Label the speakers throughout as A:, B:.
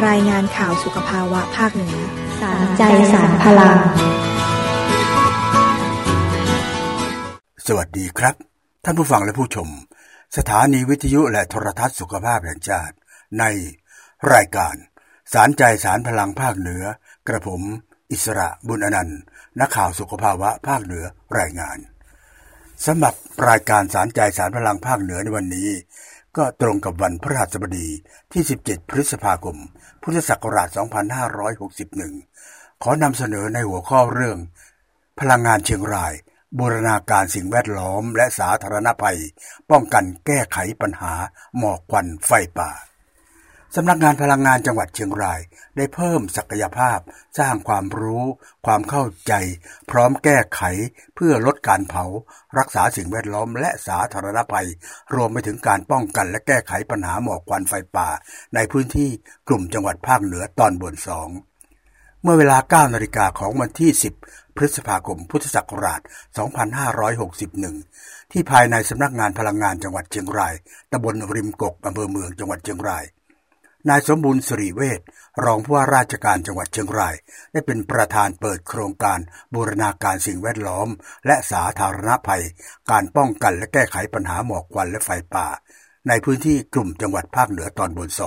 A: รายงานข่าวสุขภาวะภาคเหนือ
B: สารใจสารพลัง
C: สวัสดีครับท่านผู้ฟังและผู้ชมสถานีวิทยุและโทรทัศน์สุขภาพแห่งชาติในรายการสารใจสารพลังภาคเหนือกระผมอิสระบุญอนันต์นักข่าวสุขภาวะภาคเหนือรายงานสำหรับรายการสารใจสารพลังภาคเหนือในวันนี้ก็ตรงกับวันพฤหัสบดีที่17พฤษภาคมพุทธศักราช2561ขอนำเสนอในหัวข้อเรื่องพลังงานเชียงรายบูรณาการสิ่งแวดล้อมและสาธารณภัยป้องกันแก้ไขปัญหาหมอกควันไฟป่าสำนักงานพลังงานจังหวัดเชียงรายได้เพิ่มศักยภาพสร้างความรู้ความเข้าใจพร้อมแก้ไขเพื่อลดการเผารักษาสิ่งแวดล้อมและสาธารณภัยรวมไปถึงการป้องกันและแก้ไขปัญหาหมอกควันไฟป่าในพื้นที่กลุ่มจังหวัดภาคเหนือตอนบน2เมื่อเวลา 9 นาฬิกาของวันที่10พฤษภาคมพุทธศักราช2561ที่ภายในสำนักงานพลังงานจังหวัดเชียงรายตำบลริมกกอำเภอเมืองจังหวัดเชียงรายนายสมบูรณ์สิริเวชรองผู้ว่าราชการจังหวัดเชียงรายได้เป็นประธานเปิดโครงการบูรณาการสิ่งแวดล้อมและสาธารณภัยการป้องกันและแก้ไขปัญหาหมอกควันและไฟป่าในพื้นที่กลุ่มจังหวัดภาคเหนือตอนบน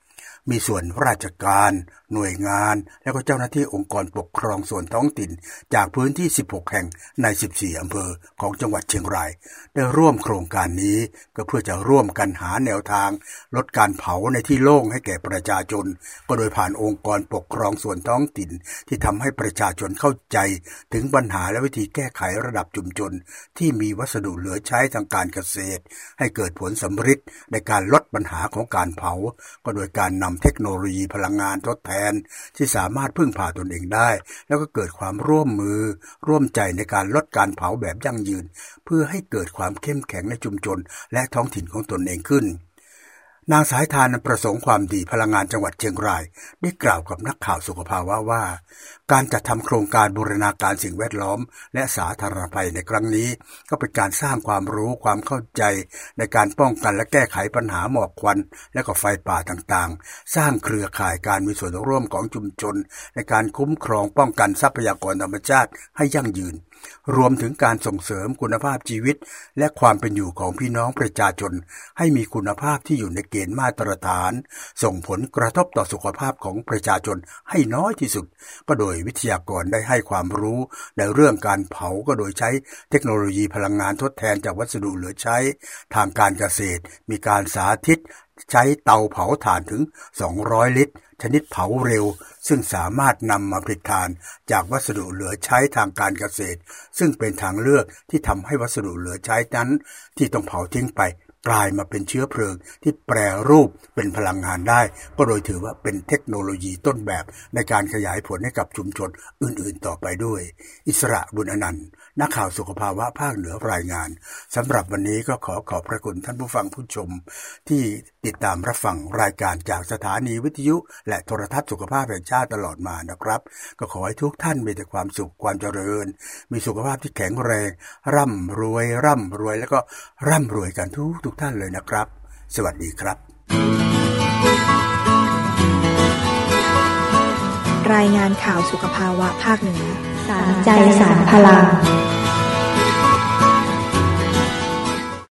C: 2มีส่วนราชการหน่วยงานและก็เจ้าหน้าที่องค์กรปกครองส่วนท้องถิ่นจากพื้นที่16แห่งใน14อำเภอของจังหวัดเชียงรายได้ร่วมโครงการนี้ก็เพื่อจะร่วมกันหาแนวทางลดการเผาในที่โล่งให้แก่ประชาชนก็โดยผ่านองค์กรปกครองส่วนท้องถิ่นที่ทำให้ประชาชนเข้าใจถึงปัญหาและวิธีแก้ไขระดับชุมชนที่มีวัสดุเหลือใช้ทางการเกษตรให้เกิดผลสำฤทธิ์ในการลดปัญหาของการเผาก็โดยการนำเทคโนโลยีพลังงานทดแทนที่สามารถพึ่งพาตนเองได้แล้วก็เกิดความร่วมมือร่วมใจในการลดการเผาแบบยั่งยืนเพื่อให้เกิดความเข้มแข็งในชุมชนและท้องถิ่นของตนเองขึ้นนางสายทานประสงค์ความดีพลังงานจังหวัดเชียงรายได้กล่าวกับนักข่าวสุขภาวะว่าการจัดทำโครงการบูรณาการสิ่งแวดล้อมและสาธารณภัยในครั้งนี้ก็เป็นการสร้างความรู้ความเข้าใจในการป้องกันและแก้ไขปัญหาหมอกควันและก็ไฟป่าต่างๆสร้างเครือข่ายการมีส่วนร่วมของชุมชนในการคุ้มครองป้องกันทรัพยากรธรรมชาติให้ยั่งยืนรวมถึงการส่งเสริมคุณภาพชีวิตและความเป็นอยู่ของพี่น้องประชาชนให้มีคุณภาพที่อยู่ในเกณฑ์มาตรฐานส่งผลกระทบต่อสุขภาพของประชาชนให้น้อยที่สุดก็โดยวิทยากรได้ให้ความรู้ในเรื่องการเผาก็โดยใช้เทคโนโลยีพลังงานทดแทนจากวัสดุเหลือใช้ทางการเกษตรมีการสาธิตใช้เตาเผาถ่านถึง200ลิตรชนิดเผาเร็วซึ่งสามารถนำมาผลิตถ่านจากวัสดุเหลือใช้ทางการเกษตรซึ่งเป็นทางเลือกที่ทำให้วัสดุเหลือใช้นั้นที่ต้องเผาทิ้งไปกลายมาเป็นเชื้อเพลิงที่แปรรูปเป็นพลังงานได้ก็โดยถือว่าเป็นเทคโนโลยีต้นแบบในการขยายผลให้กับชุมชนอื่นๆต่อไปด้วยอิสระบุญอนันต์นักข่าวสุขภาวะภาคเหนือรายงานสำหรับวันนี้ก็ขอบพระคุณท่านผู้ฟังผู้ชมที่ติดตามรับฟังรายการจากสถานีวิทยุและโทรทัศน์สุขภาพแห่งชาติตลอดมานะครับก็ขอให้ทุกท่านมีแต่ความสุขความเจริญมีสุขภาพที่แข็งแรงร่ำรวยแล้วก็ร่ำรวยกันทุกท่านเลยนะครับสวัสดีครับ
A: รายงานข่าวสุขภาวะภาคเหนือ
B: สารใจสารพลัง